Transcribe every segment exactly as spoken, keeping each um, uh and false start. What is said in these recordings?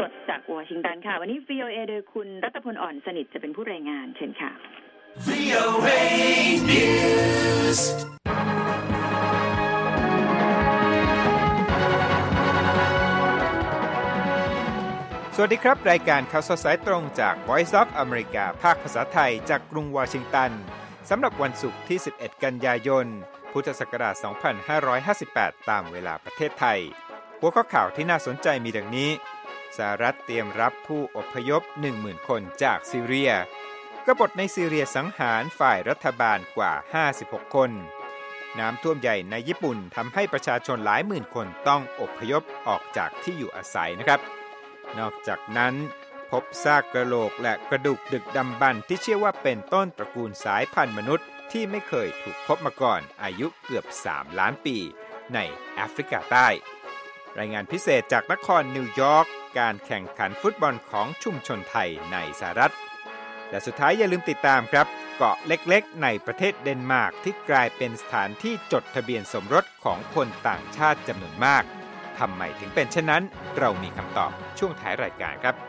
สดจากวอชิงตันค่ะวันนี้ วี โอ เอ โดยคุณรัตพลอ่อนสนิทจะเป็นผู้รายงานเชิญค่ะ วี โอ เอ News สวัสดีครับรายการข่าวสดสายตรงจาก Voice of America ภาคภาษาไทยจากกรุงวอชิงตันสำหรับวันศุกร์ที่สิบเอ็ดกันยายนพุทธศักราชสองพันห้าร้อยห้าสิบแปดตามเวลาประเทศไทยหัวข้อข่าวที่น่าสนใจมีดังนี้สหรัฐเตรียมรับผู้อพยพ หนึ่งหมื่น คนจากซีเรียกบฏในซีเรียสังหารฝ่ายรัฐบาลกว่าห้าสิบหกคนน้ำท่วมใหญ่ในญี่ปุ่นทำให้ประชาชนหลายหมื่นคนต้องอพยพออกจากที่อยู่อาศัยนะครับนอกจากนั้นพบซากกระโหลกและกระดูกดึกดำบรรพ์ที่เชื่อว่าเป็นต้นตระกูลสายพันธุ์มนุษย์ที่ไม่เคยถูกพบมาก่อนอายุเกือบสามล้านปีในแอฟริกาใต้รายงานพิเศษจากนครนิวยอร์กการแข่งขันฟุตบอลของชุมชนไทยในสหรัฐและสุดท้ายอย่าลืมติดตามครับเกาะเล็กๆในประเทศเดนมาร์กที่กลายเป็นสถานที่จดทะเบียนสมรสของคนต่างชาติจำนวนมากทำไมถึงเป็นเช่นนั้นเรามีคำตอบช่วงท้ายรายการครับ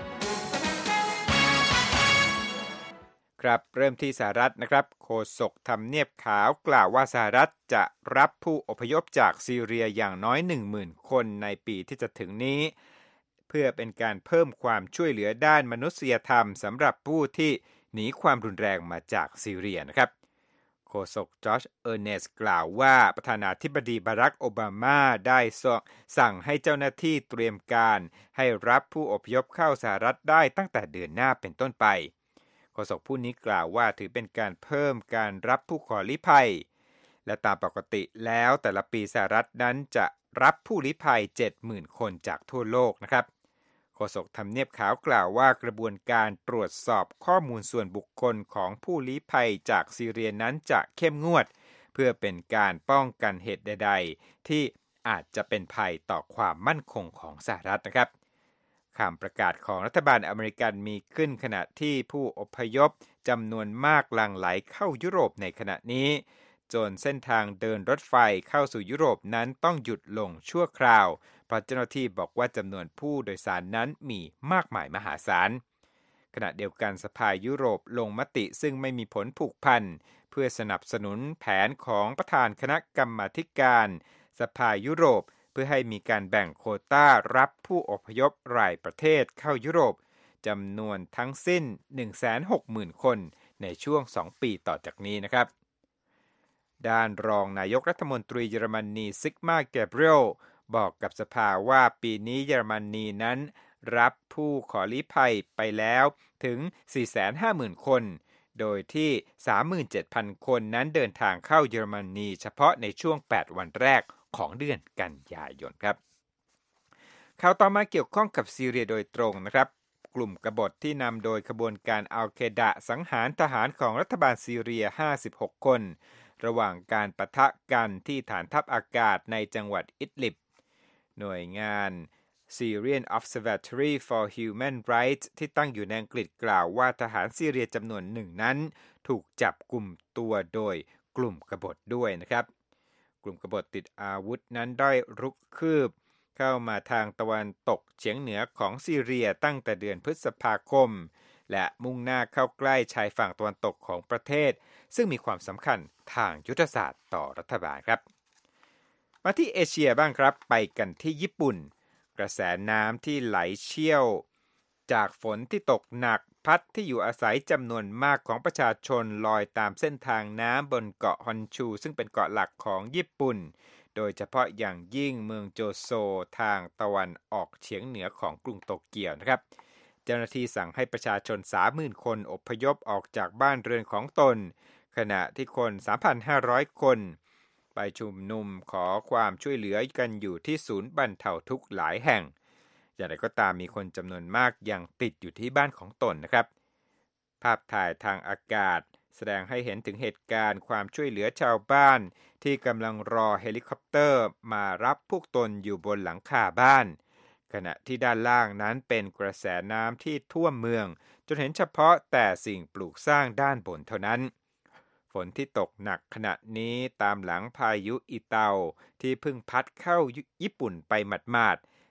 ครับเริ่มที่สหรัฐนะครับโฆษกทำเนียบขาวกล่าวว่าสหรัฐจะรับผู้อพยพจากซีเรียอย่างน้อย หนึ่งหมื่น คนในปีที่จะถึงนี้เพื่อเป็นการเพิ่มความช่วยเหลือด้านมนุษยธรรมสำหรับผู้ที่หนีความรุนแรงมาจากซีเรียนะครับโฆษกจอร์จเออร์เนสต์กล่าวว่าประธานาธิบดีบารักโอบามาได้สั่งให้เจ้าหน้าที่เตรียมการให้รับผู้อพยพเข้าสหรัฐได้ตั้งแต่เดือนหน้าเป็นต้นไปโฆษกผู้นี้กล่าวว่าถือเป็นการเพิ่มการรับผู้ขอลี้ภัยและตามปกติแล้วแต่ละปีสหรัฐนั้นจะรับผู้ลี้ภัย เจ็ดหมื่น คนจากทั่วโลกนะครับโฆษกทำเนียบขาวกล่าวว่ากระบวนการตรวจสอบข้อมูลส่วนบุคคลของผู้ลี้ภัยจากซีเรียนั้นจะเข้มงวดเพื่อเป็นการป้องกันเหตุใดๆที่อาจจะเป็นภัยต่อความมั่นคงของสหรัฐนะครับคำประกาศของรัฐบาลอเมริกันมีขึ้นขณะที่ผู้อพยพจำนวนมากหลั่งไหลเข้ายุโรปในขณะนี้จนเส้นทางเดินรถไฟเข้าสู่ยุโรปนั้นต้องหยุดลงชั่วคราวเพราะเจ้าหน้าที่บอกว่าจำนวนผู้โดยสารนั้นมีมากมายมหาศาลขณะเดียวกันสภายุโรปลงมติซึ่งไม่มีผลผูกพันเพื่อสนับสนุนแผนของประธานคณะกรรมาธิการสภายุโรปเพื่อให้มีการแบ่งโควต้ารับผู้อพยพรายประเทศเข้ายุโรปจำนวนทั้งสิ้น หนึ่งแสนหกหมื่น คนในช่วงสองปีต่อจากนี้นะครับด้านรองนายกรัฐมนตรีเยอรมนีซิกมาแกเบรียลบอกกับสภาว่าปีนี้เยอรมนีนั้นรับผู้ขอลี้ภัยไปแล้วถึง สี่แสนห้าหมื่น คนโดยที่ สามหมื่นเจ็ดพัน คนนั้นเดินทางเข้าเยอรมนีเฉพาะในช่วงแปดวันแรกของเดือนกันยายนครับข่าวต่อมาเกี่ยวข้องกับซีเรียโดยตรงนะครับกลุ่มกบฏที่นำโดยขบวนการอัลเคดะสังหารทหารของรัฐบาลซีเรียห้าสิบหกคนระหว่างการปะทะกันที่ฐานทัพอากาศในจังหวัดอิดลิบหน่วยงาน Syrian Observatory for Human Rights ที่ตั้งอยู่ในอังกฤษกล่าวว่าทหารซีเรียจำนวนหนึ่งนั้นถูกจับกุมตัวโดยกลุ่มกบฏด้วยนะครับกลุ่มกบฏติดอาวุธนั้นได้รุกคืบเข้ามาทางตะวันตกเฉียงเหนือของซีเรียตั้งแต่เดือนพฤษภาคมและมุ่งหน้าเข้าใกล้ชายฝั่งตะวันตกของประเทศซึ่งมีความสำคัญทางยุทธศาสตร์ต่อรัฐบาลครับมาที่เอเชียบ้างครับไปกันที่ญี่ปุ่นกระแสน้ำที่ไหลเชี่ยวจากฝนที่ตกหนักพัดที่อยู่อาศัยจำนวนมากของประชาชนลอยตามเส้นทางน้ำบนเกาะฮอนชูซึ่งเป็นเกาะหลักของญี่ปุ่นโดยเฉพาะอย่างยิ่งเมืองโจโซทางตะวันออกเฉียงเหนือของกรุงโตเกียวนะครับเจ้าหน้าที่สั่งให้ประชาชน สามหมื่น คนอพยพออกจากบ้านเรือนของตนขณะที่คน สามพันห้าร้อย คนไปชุมนุมขอความช่วยเหลือกันอยู่ที่ศูนย์บรรเทาทุกข์หลายแห่งอย่างไรก็ตามมีคนจำนวนมากยังติดอยู่ที่บ้านของตนนะครับภาพถ่ายทางอากาศแสดงให้เห็นถึงเหตุการณ์ความช่วยเหลือชาวบ้านที่กำลังรอเฮลิคอปเตอร์มารับพวกตนอยู่บนหลังคาบ้านขณะที่ด้านล่างนั้นเป็นกระแสน้ำที่ท่วมเมืองจนเห็นเฉพาะแต่สิ่งปลูกสร้างด้านบนเท่านั้นฝนที่ตกหนักขณะนี้ตามหลังพายุอิเตาที่เพิ่งพัดเข้าญี่ปุ่นไปหมาดๆ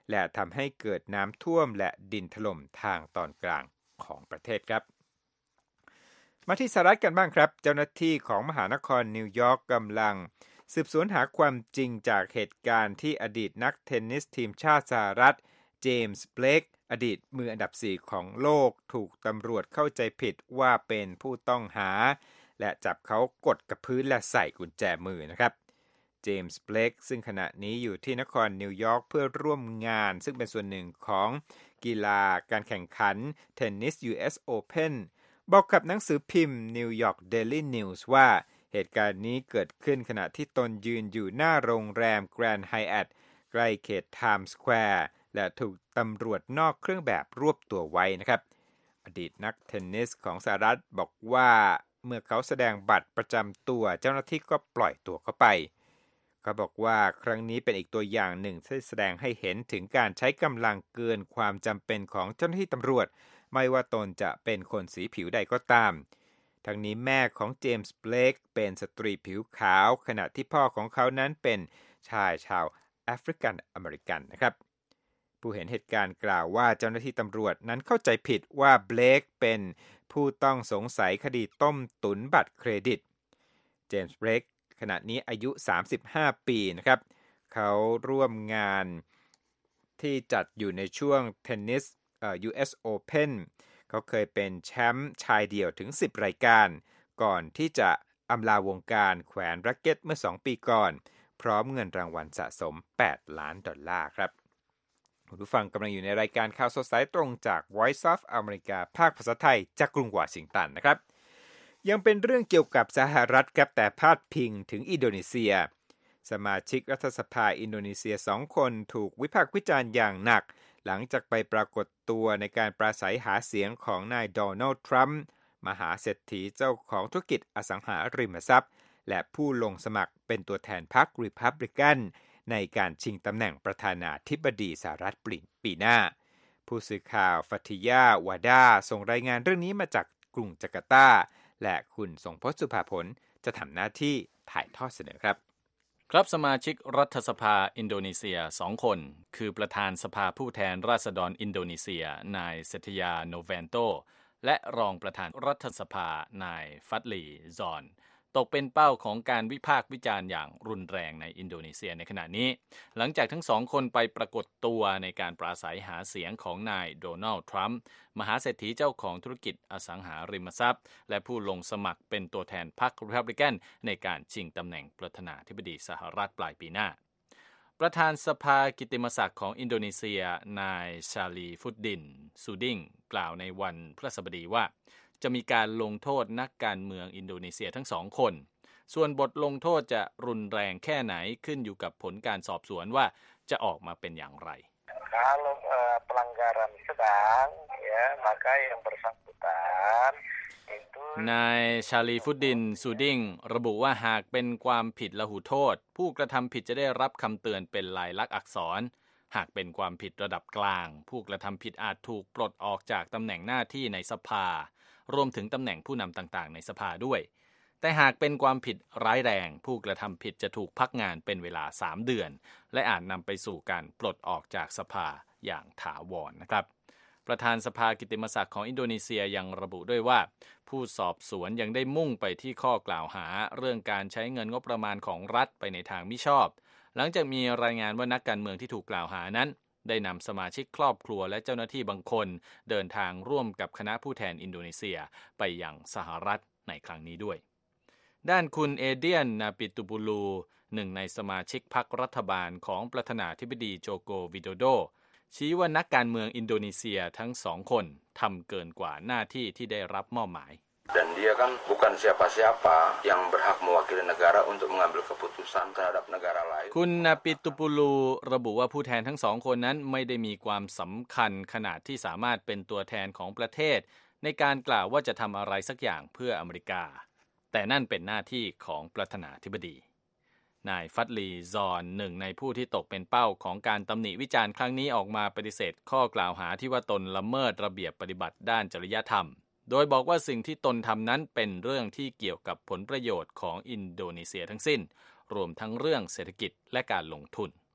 และทำให้เกิดน้ำท่วมและดินถล่มทางตอนกลางของประเทศครับมาที่สหรัฐกันบ้างครับเจ้าหน้าที่ของมหานครนิวยอร์กกำลังสืบสวนหาความจริงจากเหตุการณ์ที่อดีตนักเทนนิสทีมชาติสหรัฐเจมส์เบลกอดีตมืออันดับสี่ของโลกถูกตำรวจเข้าใจผิดว่าเป็นผู้ต้องหาและจับเขากดกับพื้นและใส่กุญแจมือนะครับเจมส์เบลกซึ่งขณะนี้อยู่ที่นครนิวยอร์กเพื่อร่วมงานซึ่งเป็นส่วนหนึ่งของกีฬาการแข่งขันเทนนิส ยู เอส Open บอกกับหนังสือพิมพ์ New York Daily News ว่าเหตุการณ์นี้เกิดขึ้นขณะที่ตนยืนอยู่หน้าโรงแรม Grand Hyatt ใกล้เขต Times Square และถูกตำรวจนอกเครื่องแบบรวบตัวไว้นะครับอดีตนักเทนนิสของสหรัฐบอกว่าเมื่อเขาแสดงบัตรประจำตัวเจ้าหน้าที่ก็ปล่อยตัวเขาไปเขาบอกว่าครั้งนี้เป็นอีกตัวอย่างหนึ่งที่แสดงให้เห็นถึงการใช้กำลังเกินความจำเป็นของเจ้าหน้าที่ตำรวจไม่ว่าตนจะเป็นคนสีผิวใดก็ตามทั้งนี้แม่ของเจมส์เบลกเป็นสตรีผิวขาวขณะที่พ่อของเขานั้นเป็นชายชาวแอฟริกันอเมริกันนะครับผู้เห็นเหตุการณ์กล่าวว่าเจ้าหน้าที่ตำรวจนั้นเข้าใจผิดว่าเบลกเป็นผู้ต้องสงสัยคดีต้มตุ๋นบัตรเครดิตเจมส์เบลกขณะนี้อายุสามสิบห้าปีนะครับเขาร่วมงานที่จัดอยู่ในช่วงเทนนิสเอ่อ ยู เอส Open เขาเคยเป็นแชมป์ชายเดี่ยวถึงสิบรายการก่อนที่จะอำลาวงการแขวนแร็คเก็ตเมื่อสองปีก่อนพร้อมเงินรางวัลสะสมแปดล้านดอลลาร์ครับคุณผู้ฟังกำลังอยู่ในรายการข่าวสดสายตรงจาก Voice of America ภาคภาษาไทยจากกรุงวอชิงตันนะครับยังเป็นเรื่องเกี่ยวกับสหรัฐครับแต่พาดพิงถึงอินโดนีเซียสมาชิกรัฐสภาอินโดนีเซียสองคนถูกวิพากษ์วิจารณ์อย่างหนักหลังจากไปปรากฏตัวในการปราศัยหาเสียงของนายโดนัลด์ทรัมป์มหาเศรษฐีเจ้าของธุรกิจอสังหาริมทรัพย์และผู้ลงสมัครเป็นตัวแทนพรรครีพับลิกันในการชิงตำแหน่งประธานาธิบดีสหรัฐปีหน้าผู้สื่อข่าวฟัติยาวาดาส่งรายงานเรื่องนี้มาจากกรุงจาการ์ตาและคุณทรงพจน์สุภาผลจะทำหน้าที่ถ่ายทอดเสนอครับครับสมาชิกรัฐสภาอินโดนีเซียสองคนคือประธานสภาผู้แทนราษฎรอินโดนีเซียนายเซธยาโนแวนโตและรองประธานรัฐสภานายฟัตลีซอนตกเป็นเป้าของการวิพากษ์วิจารณ์อย่างรุนแรงในอินโดนีเซียในขณะนี้หลังจากทั้งสองคนไปปรากฏตัวในการปราศัยหาเสียงของนายโดนัลด์ทรัมป์มหาเศรษฐีเจ้าของธุรกิจอสังหาริมทรัพย์และผู้ลงสมัครเป็นตัวแทนพรรครีพับลิกันในการชิงตำแหน่งประธานาธิบดีสหรัฐปลายปีหน้าประธานสภากิตติมศักดิ์ของอินโดนีเซียนายชาลีฟุดดินซูดิงกล่าวในวันพฤหัสบดีว่าจะมีการลงโทษนักการเมืองอินโดนีเซียทั้งสองคนส่วนบทลงโทษจะรุนแรงแค่ไหนขึ้นอยู่กับผลการสอบสวนว่าจะออกมาเป็นอย่างไร Kalau uh, pelanggaran sedang ya maka yang bersangkutan itu นายชาลีฟุดดินซูดิงระบุว่าหากเป็นความผิดละหุโทษผู้กระทำผิดจะได้รับคำเตือนเป็นลายลักษณ์อักษรหากเป็นความผิดระดับกลางผู้กระทำผิดอาจถูกปลดออกจากตำแหน่งหน้าที่ในสภารวมถึงตำแหน่งผู้นำต่างๆในสภาด้วยแต่หากเป็นความผิดร้ายแรงผู้กระทำผิดจะถูกพักงานเป็นเวลาสามเดือนและอาจนำไปสู่การปลดออกจากสภาอย่างถาวรนะครับประธานสภากิตติมศักดิ์ของอินโดนีเซียยังระบุด้วยว่าผู้สอบสวนยังได้มุ่งไปที่ข้อกล่าวหาเรื่องการใช้เงินงบประมาณของรัฐไปในทางมิชอบหลังจากมีรายงานว่านักการเมืองที่ถูกกล่าวหานั้นได้นำสมาชิกครอบครัวและเจ้าหน้าที่บางคนเดินทางร่วมกับคณะผู้แทนอินโดนีเซียไปยังสหรัฐในครั้งนี้ด้วยด้านคุณเอเดียนนาปิตุบูลูหนึ่งในสมาชิกพรรครัฐบาลของประธานาธิบดีโจโกวิโดโดชี้ว่านักการเมืองอินโดนีเซียทั้งสองคนทำเกินกว่าหน้าที่ที่ได้รับมอบหมาย Dan dia kan bukan siapa-siapa yang berhak mewakili negara untuk mengambil keputusan terhadap negara lain. คุณนาปิตุปูลูระบุว่าผู้แทนทั้งสองคนนั้นไม่ได้มีความสำคัญขนาดที่สามารถเป็นตัวแทนของประเทศในการกล่าวว่าจะทำอะไรสักอย่างเพื่ออเมริกาแต่นั่นเป็นหน้าที่ของประธานาธิบดีนายฟัตลีซอนหนึ่งในผู้ที่ตกเป็นเป้าของการตำหนิวิจารณ์ครั้งนี้ออกมาปฏิเสธข้อกล่าวหาที่ว่าตนละเมิดระเบียบปฏิบัติด้านจริยธรรมโดยบอกว่าสิ่งที่ตนทำนั้นเป็นเรื่องที่เกี่ยวกับผลประโยชน์ของอินโดนีเซียทั้งสิ้นรวมทั้งเรื่องเศรษฐกิจและการลงทุน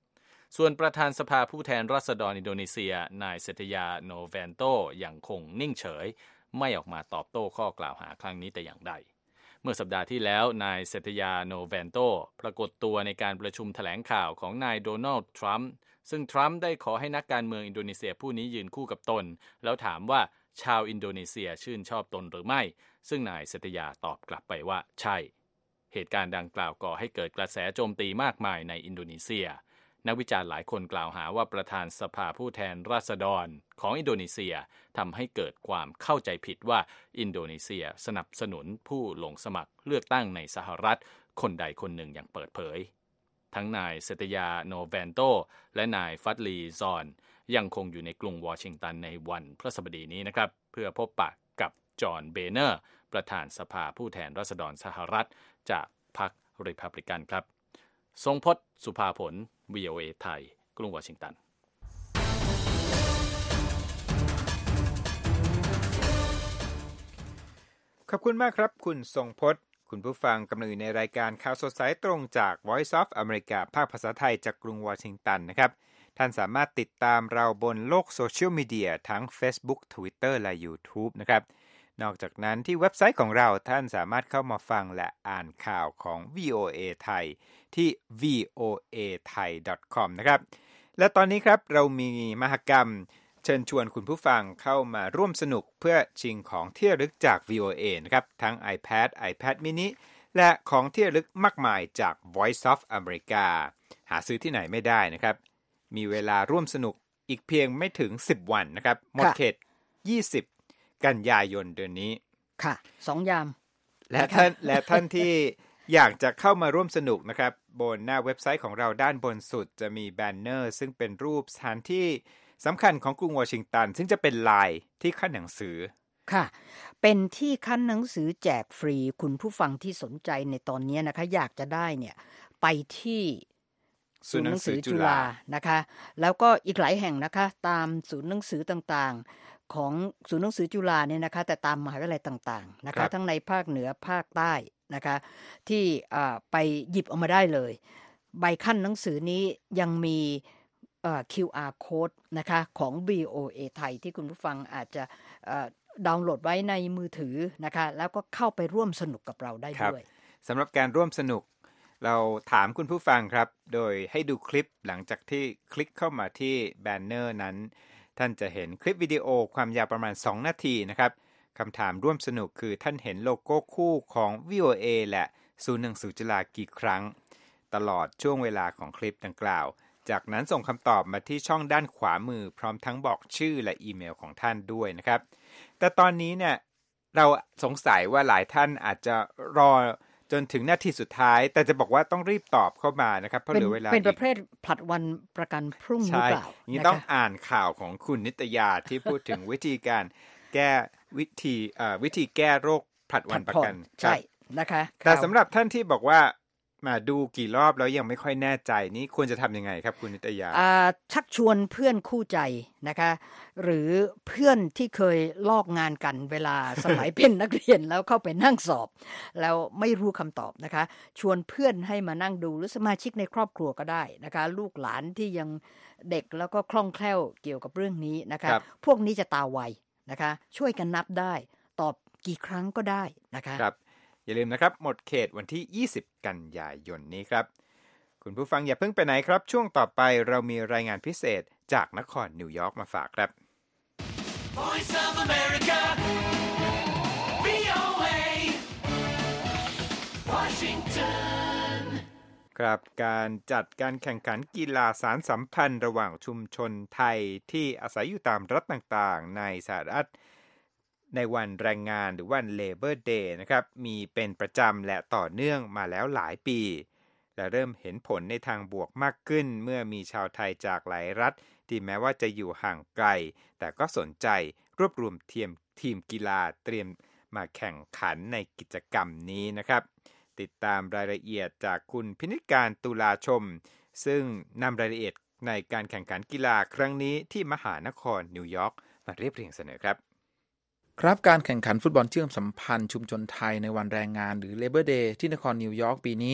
ส่วนประธานสภาผู้แทนราษฎรอินโดนีเซียนายเซตยาโนแวนโตยังคงนิ่งเฉยไม่ออกมาตอบโต้ข้อกล่าวหาครั้งนี้แต่อย่างใดเมื่อสัปดาห์ที่แล้วนายเซตยาโนแวนโตปรากฏตัวในการประชุมแถลงข่าวของนายโดนัลด์ทรัมป์ซึ่งทรัมป์ได้ขอให้นักการเมืองอินโดนีเซียผู้นี้ยืนคู่กับตนแล้วถามว่าชาวอินโดนีเซียชื่นชอบตนหรือไม่ซึ่งนายเซตยาตอบกลับไปว่าใช่เหตุการณ์ดังกล่าวก่อให้เกิดกระแสโจมตีมากมายในอินโดนีเซียนักวิจารณ์หลายคนกล่าวหาว่าประธานสภาผู้แทนราษฎรของอินโดนีเซียทำให้เกิดความเข้าใจผิดว่าอินโดนีเซียสนับสนุนผู้ลงสมัครเลือกตั้งในสหรัฐคนใดคนหนึ่งอย่างเปิดเผยทั้งนายเซตยาโนแวนโตและนายฟัตลีซอนยังคงอยู่ในกรุงวอชิงตันในวันพฤหัสบดีนี้นะครับเพื่อพบปะกับจอห์นเบเนอร์ประธานสภาผู้แทนราษฎรสหรัฐจากพรรครีพับลิกันครับทรงพจน์สุภาผล วี โอ เอ ไทยกรุงวอชิงตันขอบคุณมากครับคุณทรงพจน์คุณผู้ฟังกำลังอยู่ในรายการข่าวสดสายตรงจาก Voice of America ภาคภาษาไทยจากกรุงวอชิงตันนะครับท่านสามารถติดตามเราบนโลกโซเชียลมีเดียทั้ง Facebook Twitter และ YouTube นะครับนอกจากนั้นที่เว็บไซต์ของเราท่านสามารถเข้ามาฟังและอ่านข่าวของ วี โอ เอ ไทยที่ วี โอ เอ ไทย ดอท คอม นะครับและตอนนี้ครับเรามีมหกรรมเชิญชวนคุณผู้ฟังเข้ามาร่วมสนุกเพื่อชิงของที่ระลึกจาก วี โอ เอ นะครับทั้ง iPad iPad mini และของที่ระลึกมากมายจาก Voice of America หาซื้อที่ไหนไม่ได้นะครับมีเวลาร่วมสนุกอีกเพียงไม่ถึงสิบวันนะครับหมดเขตยี่สิบกันยายนเดือนนี้ค่ะสองยามและท่านและท่านที่อยากจะเข้ามาร่วมสนุกนะครับบนหน้าเว็บไซต์ของเราด้านบนสุดจะมีแบนเนอร์ซึ่งเป็นรูปสถานที่สำคัญของกรุงวอชิงตันซึ่งจะเป็นลายที่ขั้นหนังสือค่ะเป็นที่ขั้นหนังสือแจกฟรีคุณผู้ฟังที่สนใจในตอนนี้นะคะอยากจะได้เนี่ยไปที่ศูนย์หนังสือจุฬานะคะแล้วก็อีกหลายแห่งนะคะตามศูนย์หนังสือต่างๆของศูนย์หนังสือจุฬาเนี่ยนะคะแต่ตามมหาวิทยาลัยต่างๆนะคะทั้งในภาคเหนือภาคใต้นะคะที่ไปหยิบออกมาได้เลยใบขั้นหนังสือนี้ยังมีคิว อาร์ Code นะคะของ วี โอ เอ ไทยที่คุณผู้ฟังอาจจะดาวน์โหลดไว้ในมือถือนะคะแล้วก็เข้าไปร่วมสนุกกับเราได้ด้วยสำหรับการร่วมสนุกเราถามคุณผู้ฟังครับโดยให้ดูคลิปหลังจากที่คลิกเข้ามาที่แบนเนอร์นั้นท่านจะเห็นคลิปวิดีโอความยาวประมาณสองนาทีนะครับคำถามร่วมสนุกคือท่านเห็นโลโก้คู่ของ วี โอ เอ และศูนย์หนังสือจุฬากี่ครั้งตลอดช่วงเวลาของคลิปดังกล่าวจากนั้นส่งคำตอบมาที่ช่องด้านขวามือพร้อมทั้งบอกชื่อและอีเมลของท่านด้วยนะครับแต่ตอนนี้เนี่ยเราสงสัยว่าหลายท่านอาจจะรอจนถึงนาทีสุดท้ายแต่จะบอกว่าต้องรีบตอบเข้ามานะครับเพราะเหลือเวลาเป็นประเภทผลัดวันประกันพรุ่งหรือเปล่านี่ต้องอ่านข่าวของคุณนิตยาที่พูดถึงวิธีการแก้วิธีวิธีแก้โรคผลัดวันประกันใช่นะคะแต่สำหรับท่านที่บอกว่ามาดูกี่รอบแล้วยังไม่ค่อยแน่ใจนี่ควรจะทำยังไงครับคุณนิตยาชักชวนเพื่อนคู่ใจนะคะหรือเพื่อนที่เคยลอกงานกันเวลาสมัยเป็นนักเรียนแล้วเข้าไปนั่งสอบแล้วไม่รู้คำตอบนะคะชวนเพื่อนให้มานั่งดูหรือสมาชิกในครอบครัวก็ได้นะคะลูกหลานที่ยังเด็กแล้วก็คล่องแคล่วเกี่ยวกับเรื่องนี้นะคะพวกนี้จะตาไวนะคะช่วยกันนับได้ตอบกี่ครั้งก็ได้นะคะครับอย่าลืมนะครับหมดเขตวันที่ยี่สิบกันยายนนี้ครับคุณผู้ฟังอย่าเพิ่งไปไหนครับช่วงต่อไปเรามีรายงานพิเศษจากนครนิวยอร์กมาฝากครับ Voice of America วี โอ เอ Washington ครับการจัดการแข่งขันกีฬาสารสัมพันธ์ระหว่างชุมชนไทยที่อาศัยอยู่ตามรัฐต่างๆในสหรัฐในวันแรงงานหรือวัน Labor Day นะครับมีเป็นประจำและต่อเนื่องมาแล้วหลายปีและเริ่มเห็นผลในทางบวกมากขึ้นเมื่อมีชาวไทยจากหลายรัฐที่แม้ว่าจะอยู่ห่างไกลแต่ก็สนใจรวบรวมทีมทีมกีฬาเตรียมมาแข่งขันในกิจกรรมนี้นะครับติดตามรายละเอียดจากคุณพินิจการตุลาชมซึ่งนำรายละเอียดในการแข่งขันกีฬาครั้งนี้ที่มหานครนิวยอร์กมาเรียบเรียงเสนอครับครับการแข่งขันฟุตบอลเชื่อมสัมพันธ์ชุมชนไทยในวันแรงงานหรือ Labor Day ที่นครนิวยอร์กปีนี้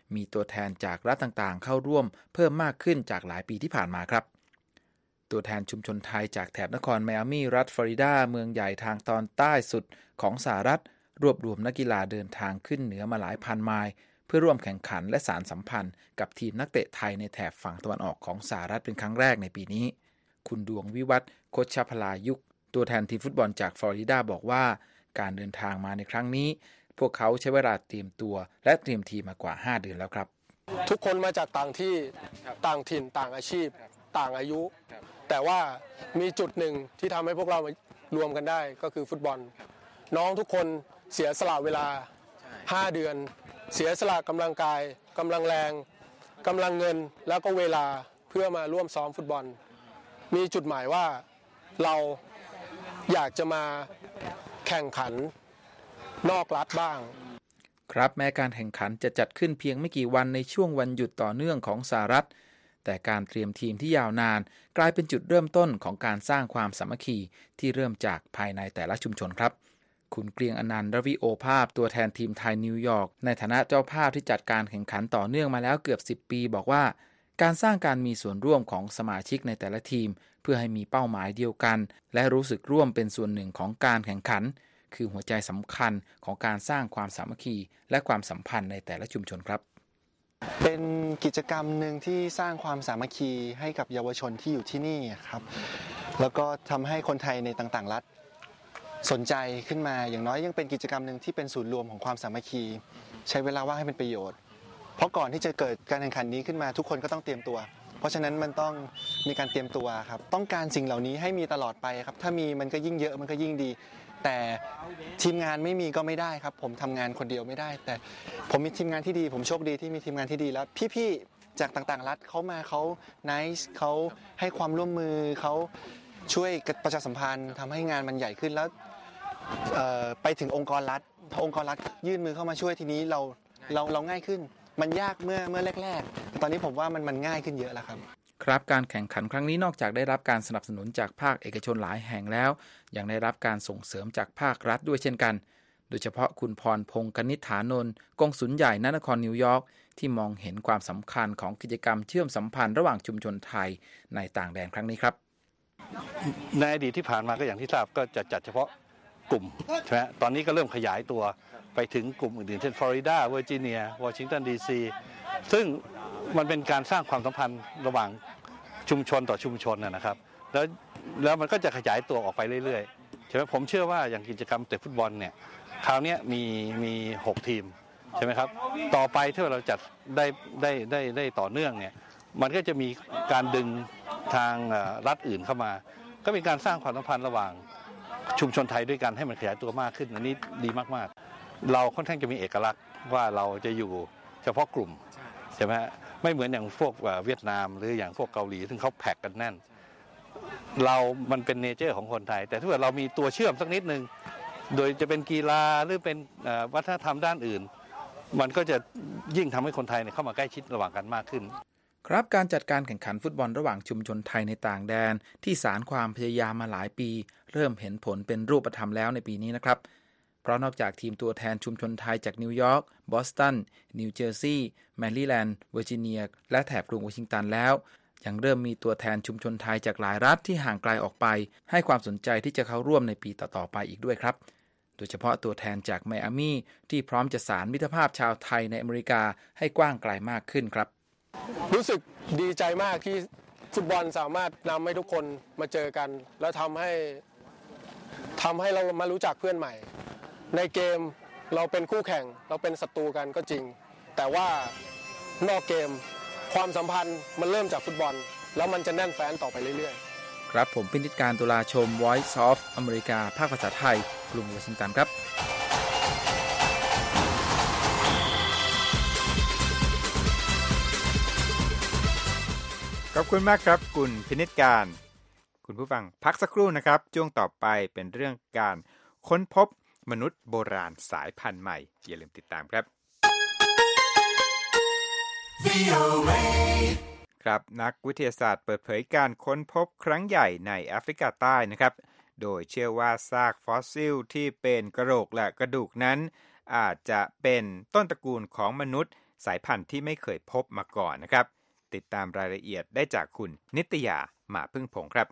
มีตัวแทนจากรัฐต่างๆเข้าร่วมเพิ่มมากขึ้นจากหลายปีที่ผ่านมาครับตัวแทนชุมชนไทยจากแถบนครไมอามี่รัฐฟลอริดาเมืองใหญ่ทางตอนใต้สุดของสหรัฐรวบรวมนักกีฬาเดินทางขึ้นเหนือมาหลายพันไมล์เพื่อร่วมแข่งขันและสานสัมพันธ์กับทีมนักเตะไทยในแถบฝั่งตะวันออกของสหรัฐเป็นครั้งแรกในปีนี้คุณดวงวิวัฒน์โคชพลายุกตัวแทนทีมฟุตบอลจากฟลอริดาบอกว่าการเดินทางมาในครั้งนี้พวกเขาใช้เวลาเตรียมตัวและเตรียมทีมมากว่าห้าเดือนแล้วครับทุกคนมาจากต่างที่ต่างถิ่นต่างอาชีพต่างอายุแต่ว่ามีจุดหนึ่งที่ทำให้พวกเรามารวมกันได้ก็คือฟุตบอลน้องทุกคนเสียสละเวลาห้าเดือนเสียสละกำลังกายกำลังแรงกำลังเงินแล้วก็เวลาเพื่อมาร่วมซ้อมฟุตบอลมีจุดหมายว่าเราอยากจะมาแข่งขันนอกรัฐบ้างครับแม้การแข่งขันจะจัดขึ้นเพียงไม่กี่วันในช่วงวันหยุดต่อเนื่องของสหรัฐแต่การเตรียมทีมที่ยาวนานกลายเป็นจุดเริ่มต้นของการสร้างความสามัคคีที่เริ่มจากภายในแต่ละชุมชนครับคุณเกรียงอนันต์ รวิโอภาสตัวแทนทีมไทยนิวยอร์กในฐานะเจ้าภาพที่จัดการแข่งขันต่อเนื่องมาแล้วเกือบสิบปีบอกว่าการสร้างการมีส่วนร่วมของสมาชิกในแต่ละทีมเพื่อให้มีเป้าหมายเดียวกันและรู้สึกร่วมเป็นส่วนหนึ่งของการแข่งขันคือหัวใจสำคัญของการสร้างความสามัคคีและความสัมพันธ์ในแต่ละชุมชนครับเป็นกิจกรรมหนึ่งที่สร้างความสามัคคีให้กับเยาวชนที่อยู่ที่นี่ครับแล้วก็ทำให้คนไทยในต่างๆรัฐสนใจขึ้นมาอย่างน้อยยังเป็นกิจกรรมหนึ่งที่เป็นศูนย์รวมของความสามัคคีใช้เวลาว่างให้เป็นประโยชน์เพราะก่อนที่จะเกิดการแข่งขันนี้ขึ้นมาทุกคนก็ต้องเตรียมตัวเพราะฉะนั้นมันต้องมีการเตรียมตัวครับต้องการสิ่งเหล่านี้ให้มีตลอดไปครับถ้ามีมันก็ยิ่งเยอะมันก็ยิ่งดีแต่ทีมงานไม่มีก็ไม่ได้ครับผมทำงานคนเดียวไม่ได้แต่ผมมีทีมงานที่ดีผมโชคดีที่มีทีมงานที่ดีแล้วพี่ๆจากต่างๆรัฐเขามาเขา nice เขาให้ความร่วมมือเขาช่วยประชาสัมพันธ์ทำให้งานมันใหญ่ขึ้นแล้วไปถึงองค์กรรัฐพอองค์กรรัฐยื่นมือเข้ามาช่วยทีนี้เราเราเราง่ายขึ้นมันยากเมื่อเมื่อแรกๆแต่ตอนนี้ผมว่ามันมันง่ายขึ้นเยอะแล้วครับครับการแข่งขันครั้งนี้นอกจากได้รับการสนับสนุนจากภาคเอกชนหลายแห่งแล้วยังได้รับการส่งเสริมจากภาครัฐด้วยเช่นกันโดยเฉพาะคุณพรพงษ์กนิษฐานนท์กงสุลใหญ่ณนครนิวยอร์กที่มองเห็นความสำคัญของกิจกรรมเชื่อมสัมพันธ์ระหว่างชุมชนไทยในต่างแดนครั้งนี้ครับในอดีตที่ผ่านมาก็อย่างที่ทราบก็จะจัดเฉพาะกลุ่มใช่ไหมตอนนี้ก็เริ่มขยายตัวไปถึงกลุ่มอื่นๆเช่นฟลอริดาเวอร์จิเนียวอชิงตันดีซีซึ่งมันเป็นการสร้างความสัมพันธ์ระหว่างชุมชนต่อชุมชนนะครับแล้วแล้วมันก็จะขยายตัวออกไปเรื่อยๆใช่ไหมผมเชื่อว่าอย่างกิจกรรมเตะฟุตบอลเนี่ยคราวนี้มีมีหกทีมใช่ไหมครับต่อไปถ้าเราจัดได้ได้ได้ได้ต่อเนื่องเนี่ยมันก็จะมีการดึงทางรัฐอื่นเข้ามาก็เป็นการสร้างความสัมพันธ์ระหว่างชุมชนไทยด้วยกันให้มันขยายตัวมากขึ้นอันนี้ดีมากๆเราค่อนข้างจะมีเอกลักษณ์ว่าเราจะอยู่เฉพาะกลุ่มใช่ไหมไม่เหมือนอย่างพวกเวียดนามหรืออย่างพวกเกาหลีซึ่งเขาแพ็กกันแน่นเรามันเป็นเนเจอร์ของคนไทยแต่ถ้าเกิดเรามีตัวเชื่อมสักนิดนึงโดยจะเป็นกีฬาหรือเป็นวัฒนธรรมด้านอื่นมันก็จะยิ่งทำให้คนไทยเข้ามาใกล้ชิดระหว่างกันมากขึ้นครับการจัดการแข่งขันฟุตบอลระหว่างชุมชนไทยในต่างแดนที่สานความพยายามมาหลายปีเริ่มเห็นผลเป็นรูปธรรมแล้วในปีนี้นะครับเพราะนอกจากทีมตัวแทนชุมชนไทยจากนิวยอร์กบอสตันนิวเจอร์ซีย์แมริแลนด์เวอร์จิเนียและแถบกรุงวอชิงตันแล้วยังเริ่มมีตัวแทนชุมชนไทยจากหลายรัฐที่ห่างไกลออกไปให้ความสนใจที่จะเข้าร่วมในปีต่อๆไปอีกด้วยครับโดยเฉพาะตัวแทนจากไมอามี่ที่พร้อมจะสานมิตรภาพชาวไทยในอเมริกาให้กว้างไกลมากขึ้นครับรู้สึกดีใจมากที่ฟุตบอลสามารถนำให้ทุกคนมาเจอกันแล้วทำให้ทำให้เรามารู้จักเพื่อนใหม่ในเกมเราเป็นคู่แข่งเราเป็นศัตรูกันก็จริงแต่ว่านอกเกมความสัมพันธ์มันเริ่มจากฟุตบอลแล้วมันจะแน่นแฟ้นต่อไปเรื่อยๆครับผมพินิจการตุลาชม Voice of อเมริกาภาคภาษาไทยกรุงวอชิงตันครับขอบคุณมากครับคุณพินิจการคุณผู้ฟังพักสักครู่นะครับช่วงต่อไปเป็นเรื่องการค้นพบมนุษย์โบราณสายพันธุ์ใหม่อย่าลืมติดตามครับ ครับนักวิทยาศาสตร์เปิดเผยการค้นพบครั้งใหญ่ในแอฟริกาใต้นะครับโดยเชื่อว่าซากฟอสซิลที่เป็นกระโหลกและกระดูกนั้นอาจจะเป็นต้นตระกูลของมนุษย์สายพันธุ์ที่ไม่เคยพบมาก่อนนะครับติดตามรายละเอียดได้จากคุณนิตยาหมาพึ่งพงครับ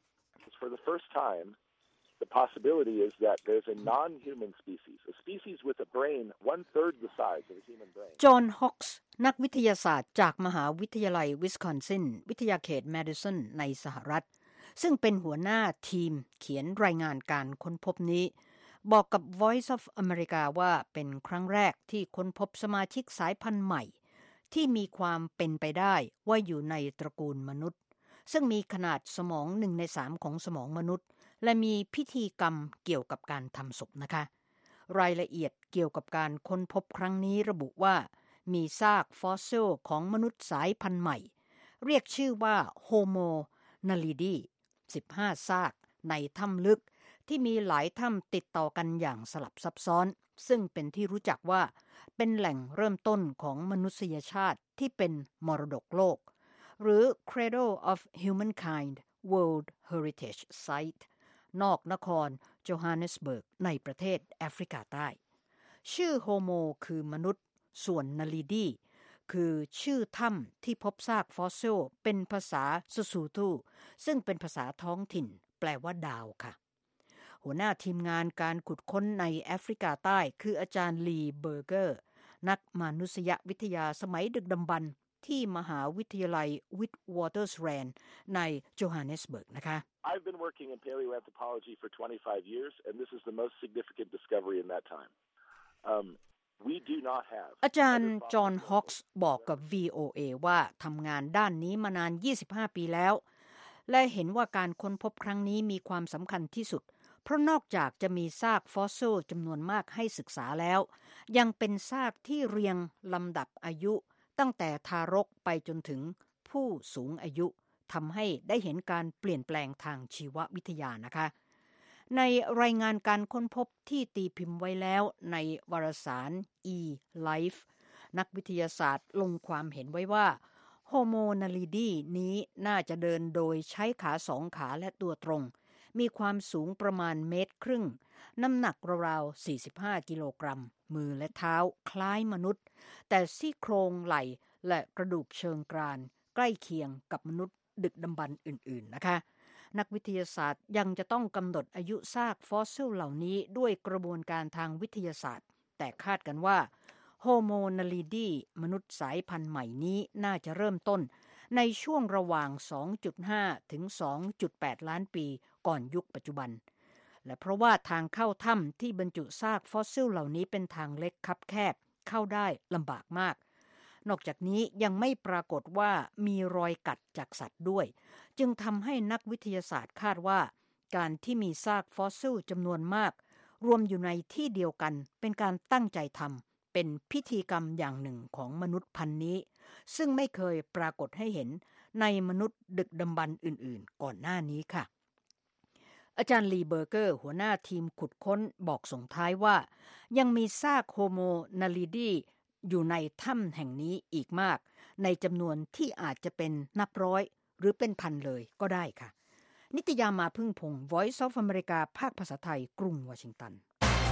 For the first time, the possibility is that there's a non-human species, a species with a brain one-third the size of a human brain. จอห์น ฮอกส์ นักวิทยาศาสตร์จากมหาวิทยาลัยวิสคอนซินวิทยาเขตแมดิสันในสหรัฐซึ่งเป็นหัวหน้าทีมเขียนรายงานการค้นพบนี้บอกกับ Voice of America ว่าเป็นครั้งแรกที่ค้นพบสมาชิกสายพันธุ์ใหม่ที่มีความเป็นไปได้ว่าอยู่ในตระกูลมนุษย์ซึ่งมีขนาดสมองหนึ่งในสามของสมองมนุษย์และมีพิธีกรรมเกี่ยวกับการทำศพนะคะรายละเอียดเกี่ยวกับการค้นพบครั้งนี้ระบุว่ามีซากฟอสซิลของมนุษย์สายพันธุ์ใหม่เรียกชื่อว่า Homo naledi สิบห้าซากในถ้ำลึกที่มีหลายถ้ำติดต่อกันอย่างสลับซับซ้อนซึ่งเป็นที่รู้จักว่าเป็นแหล่งเริ่มต้นของมนุษยชาติที่เป็นมรดกโลกหรือ Cradle of Humankind World Heritage Site นอกนครโจฮันเนสเบิร์กในประเทศแอฟริกาใต้ชื่อโฮโมคือมนุษย์ส่วนนาลีดีคือชื่อถ้ำที่พบซากฟอสซิลเป็นภาษาซูซูทูซึ่งเป็นภาษาท้องถิ่นแปลว่าดาวค่ะหัวหน้าทีมงานการขุดค้นในแอฟริกาใต้คืออาจารย์ลีเบอร์เกอร์นักมนุษยวิทยาสมัยดึกดำบรรพ์ที่มหาวิทยาลัยวิทวอเตอร์สแรนด์ในโจฮันเนสเบิร์กนะคะ I've been working in paleoanthropology for twenty-five years and this is the most significant discovery in that time. Um, we do not have อาจารย์จอห์น ฮอกส์ บอกกับ วี โอ เอ ว่าทำงานด้านนี้มานานยี่สิบห้าปีแล้วและเห็นว่าการค้นพบครั้งนี้มีความสำคัญที่สุดเพราะนอกจากจะมีซากฟอสซิลจำนวนมากให้ศึกษาแล้วยังเป็นซากที่เรียงลำดับอายุตั้งแต่ทารกไปจนถึงผู้สูงอายุทำให้ได้เห็นการเปลี่ยนแปลงทางชีววิทยานะคะในรายงานการค้นพบที่ตีพิมพ์ไว้แล้วในวารสาร e-Life นักวิทยาศาสตร์ลงความเห็นไว้ว่า Homo naledi นี้น่าจะเดินโดยใช้ขาสองขาและตัวตรงมีความสูงประมาณเมตรครึ่งน้ำหนักราวๆสี่สิบห้ากิโลกรัมมือและเท้าคล้ายมนุษย์แต่ซี่โครงไหล่และกระดูกเชิงกรานใกล้เคียงกับมนุษย์ดึกดำบรรพ์อื่นๆนะคะนักวิทยาศาสตร์ยังจะต้องกำหนดอายุซากฟอสซิลเหล่านี้ด้วยกระบวนการทางวิทยาศาสตร์แต่คาดกันว่า Homo naledi มนุษย์สายพันธุ์ใหม่นี้น่าจะเริ่มต้นในช่วงระหว่าง สองจุดห้า ถึง สองจุดแปด ล้านปีก่อนยุคปัจจุบันและเพราะว่าทางเข้าถ้ำที่บรรจุซากฟอสซิลเหล่านี้เป็นทางเล็กคับแคบเข้าได้ลำบากมากนอกจากนี้ยังไม่ปรากฏว่ามีรอยกัดจากสัตว์ด้วยจึงทำให้นักวิทยาศาสตร์คาดว่าการที่มีซากฟอสซิลจำนวนมากรวมอยู่ในที่เดียวกันเป็นการตั้งใจทำเป็นพิธีกรรมอย่างหนึ่งของมนุษย์พันธุ์นี้ซึ่งไม่เคยปรากฏให้เห็นในมนุษย์ดึกดำบรรพ์อื่นๆก่อนหน้านี้ค่ะอาจารย์ลีเบอร์เกอร์หัวหน้าทีมขุดค้นบอกส่งท้ายว่ายังมีซากโฮโมนาลีดีอยู่ในถ้ำแห่งนี้อีกมากในจำนวนที่อาจจะเป็นนับร้อยหรือเป็นพันเลยก็ได้ค่ะนิตยามาพึ่งพงศ์ Voice of America ภาคภาษาไทยกรุงวอชิงตัน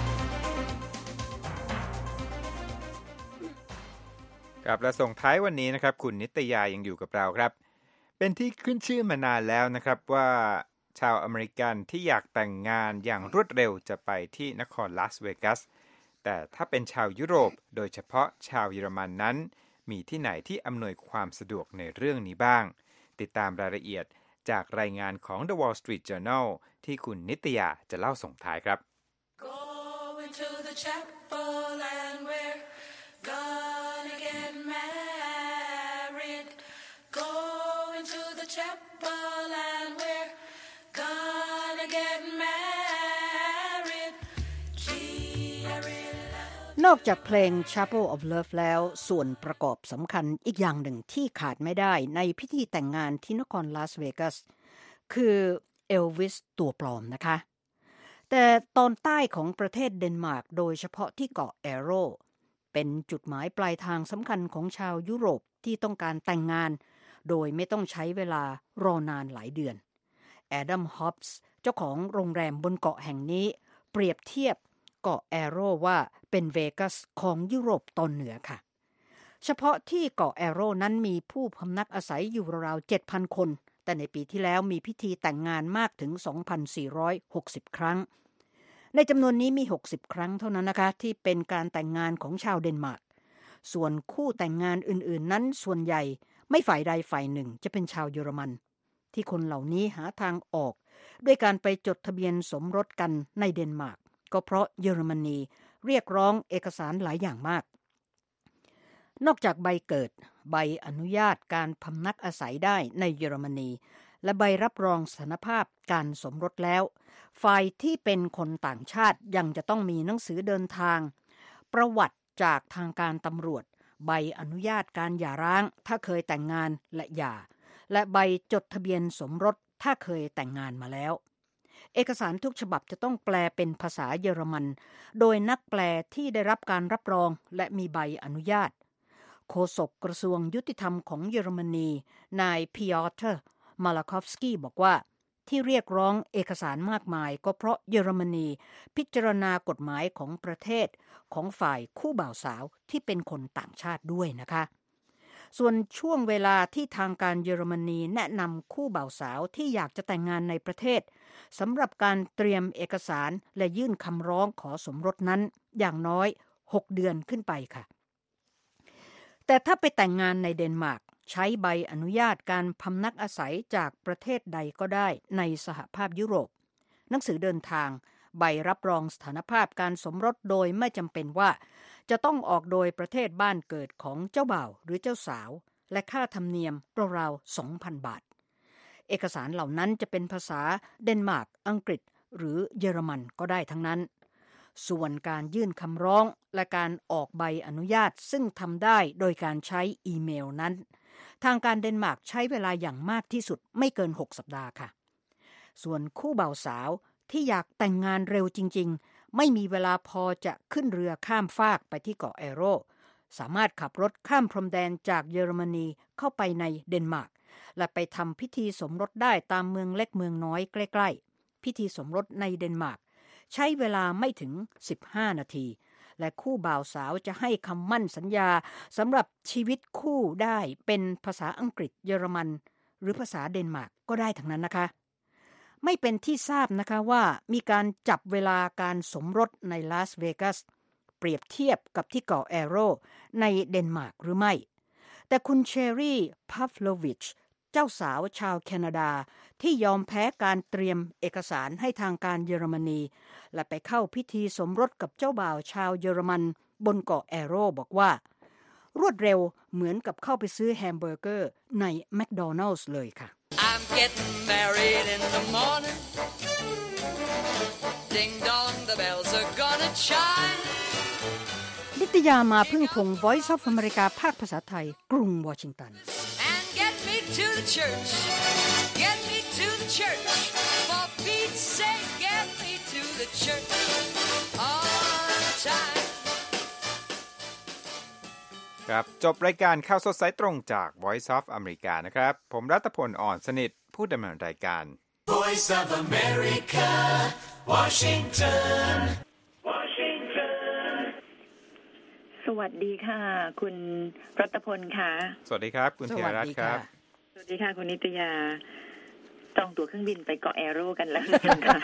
ครับและส่งท้ายวันนี้นะครับคุณนิตยายังอยู่กับเราครับเป็นที่ขึ้นชื่อมานานแล้วนะครับว่าชาวอเมริกันที่อยากแต่งงานอย่างรวดเร็วจะไปที่นครลาสเวกัสแต่ถ้าเป็นชาวยุโรปโดยเฉพาะชาวเยอรมันนั้นมีที่ไหนที่อำนวยความสะดวกในเรื่องนี้บ้างติดตามรายละเอียดจากรายงานของ The Wall Street Journal ที่คุณนิตยาจะเล่าส่งท้ายครับ Going to the chapel and we're gonna get married Going to the chapel and we're gonna get married Gee, I really love นอกจากเพลง Chapel of Love แล้วส่วนประกอบสำคัญอีกอย่างหนึ่งที่ขาดไม่ได้ในพิธีแต่งงานที่นครลาสเวกัสคือเอลวิสตัวปลอมนะคะแต่ตอนใต้ของประเทศเดนมาร์กโดยเฉพาะที่เกาะแอโรเป็นจุดหมายปลายทางสำคัญของชาวยุโรปที่ต้องการแต่งงานโดยไม่ต้องใช้เวลารอนานหลายเดือนแอดัม ฮอปส์เจ้าของโรงแรมบนเกาะแห่งนี้เปรียบเทียบเกาะแอโรว่าเป็นเวกัสของยุโรปตอนเหนือค่ะเฉพาะที่เกาะแอโรนั้นมีผู้พำนักอาศัยอยู่ราวๆ เจ็ดพัน คนแต่ในปีที่แล้วมีพิธีแต่งงานมากถึง สองพันสี่ร้อยหกสิบ ครั้งในจำนวนนี้มีหกสิบครั้งเท่านั้นนะคะที่เป็นการแต่งงานของชาวเดนมาร์กส่วนคู่แต่งงานอื่นๆนั้นส่วนใหญ่ไม่ฝ่ายใดฝ่ายหนึ่งจะเป็นชาวเยอรมันที่คนเหล่านี้หาทางออกด้วยการไปจดทะเบียนสมรสกันในเดนมาร์กก็เพราะเยอรมนีเรียกร้องเอกสารหลายอย่างมากนอกจากใบเกิดใบอนุญาตการพำนักอาศัยได้ในเยอรมนีและใบรับรองสถานภาพการสมรสแล้วฝ่ายที่เป็นคนต่างชาติยังจะต้องมีหนังสือเดินทางประวัติจากทางการตำรวจใบอนุญาตการหย่าร้างถ้าเคยแต่งงานและหย่าและใบจดทะเบียนสมรสถ้าเคยแต่งงานมาแล้วเอกสารทุกฉบับจะต้องแปลเป็นภาษาเยอรมันโดยนักแปลที่ได้รับการรับรองและมีใบอนุญาตโฆษกกระทรวงยุติธรรมของเยอรมนีนายพิออเตอร์มาลาคอฟสกี้บอกว่าที่เรียกร้องเอกสารมากมายก็เพราะเยอรมนีพิจารณากฎหมายของประเทศของฝ่ายคู่บ่าวสาวที่เป็นคนต่างชาติด้วยนะคะส่วนช่วงเวลาที่ทางการเยอรมนีแนะนำคู่บ่าวสาวที่อยากจะแต่งงานในประเทศสำหรับการเตรียมเอกสารและยื่นคำร้องขอสมรสนั้นอย่างน้อยหกเดือนขึ้นไปค่ะแต่ถ้าไปแต่งงานในเดนมาร์กใช้ใบอนุญาตการพำนักอาศัยจากประเทศใดก็ได้ในสหภาพยุโรปหนังสือเดินทางใบรับรองสถานภาพการสมรสโดยไม่จำเป็นว่าจะต้องออกโดยประเทศบ้านเกิดของเจ้าบ่าวหรือเจ้าสาวและค่าธรรมเนียมราวๆ สองพัน บาทเอกสารเหล่านั้นจะเป็นภาษาเดนมาร์กอังกฤษหรือเยอรมันก็ได้ทั้งนั้นส่วนการยื่นคำร้องและการออกใบอนุญาตซึ่งทำได้โดยการใช้อีเมลนั้นทางการเดนมาร์กใช้เวลาอย่างมากที่สุดไม่เกินหกสัปดาห์ค่ะส่วนคู่บ่าวสาวที่อยากแต่งงานเร็วจริงๆไม่มีเวลาพอจะขึ้นเรือข้ามฟากไปที่เกาะแอโรสามารถขับรถข้ามพรมแดนจากเยอรมนีเข้าไปในเดนมาร์กและไปทำพิธีสมรสได้ตามเมืองเล็กเมืองน้อยใกล้ๆพิธีสมรสในเดนมาร์กใช้เวลาไม่ถึงสิบห้านาทีและคู่บ่าวสาวจะให้คำมั่นสัญญาสำหรับชีวิตคู่ได้เป็นภาษาอังกฤษเยอรมันหรือภาษาเดนมาร์กก็ได้ทั้งนั้นนะคะไม่เป็นที่ทราบนะคะว่ามีการจับเวลาการสมรสในลาสเวกัสเปรียบเทียบกับที่เกาะแอโรในเดนมาร์กหรือไม่แต่คุณเชอรี่พัฟโลวิชเจ้าสาวชาวแคนาดาที่ยอมแพ้การเตรียมเอกสารให้ทางการเยอรมนีและไปเข้าพิธีสมรสกับเจ้าบ่าวชาวเยอรมันบนเกาะแอโรบอกว่ารวดเร็วเหมือนกับเข้าไปซื้อแฮมเบอร์เกอร์ในแมคโดนัลด์เลยค่ะ I'm getting married in the morning Ding dong the bells are gonna chime นิตยามาพึ่งพง Voice of America ภาคภาษาไทยกรุงวอชิงตัน And get me to the church Get me to the church For Pete's sake get me to the church On time ครับจบรายการข่าวสดสายตรงจาก Voice of America นะครับผมรัตพลอ่อนสนิทผู้ดำเนินรายการ Voice of America Washington สวัสดีค่ะคุณรัตพลค่ะสวัสดีครับคุณธีรรัตน์ครับสวัสดีค่ะคุณนิตยาจองตั๋วเครื่องบินไปเกาะแอโรกันแล้วค่ะ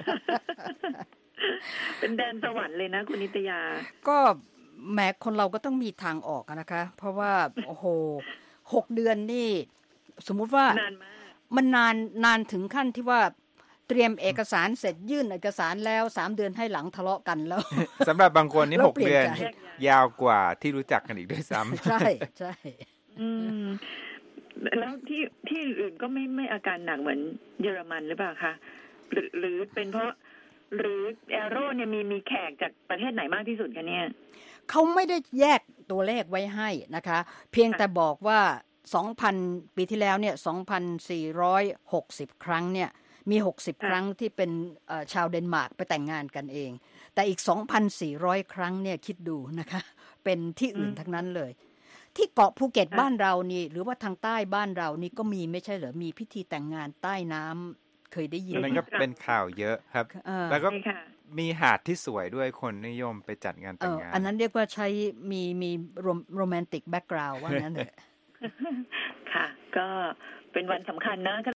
เป็นแดนสวรรค์เลยนะคุณนิตยาก็แม้คนเราก็ต้องมีทางออกนะคะเพราะว่าโอ้โหหกเดือนนี่สมมุติว่านานมากมันนานนานถึงขั้นที่ว่าเตรียมเอกสารเสร็จยื่นเอกสารแล้วสามเดือนให้หลังทะเลาะกันแล้วสำหรับบางคนนี่หกเดือนยาวกว่าที่รู้จักกันอีกด้วยซ้ำใช่ใช่แล้วที่ที่อื่นก็ไม่ไม่อาการหนักเหมือนเยอรมันหรือเปล่าคะหรือหรือเป็นเพราะหรือแอโรเนี่ยมีมีแขกจากประเทศไหนมากที่สุดคะเนี่ยเขาไม่ได้แยกตัวเลขไว้ให้นะคะเพียงแต่บอกว่า สองพัน ปีที่แล้วเนี่ย สองพันสี่ร้อยหกสิบ ครั้งเนี่ยมีหกสิบครั้งที่เป็นชาวเดนมาร์กไปแต่งงานกันเองแต่อีก สองพันสี่ร้อย ครั้งเนี่ยคิดดูนะคะเป็นที่อื่นทั้งนั้นเลยที่เกาะภูเก็ตบ้านเรานี่หรือว่าทางใต้บ้านเรานี่ก็มีไม่ใช่เหรอมีพิธีแต่งงานใต้น้ำเคยได้ยินนั่นก็เป็นข่าวเยอะครับแล้วก็มีหาดที่สวยด้วยคนนิยมไปจัดงานแต่งงานอันนั้นเรียกว่าใช้มีมีโรแมนติกแบ็กกราวด์ว่างั้นเถอะค่ะก็เป็นวันสำคัญนะก็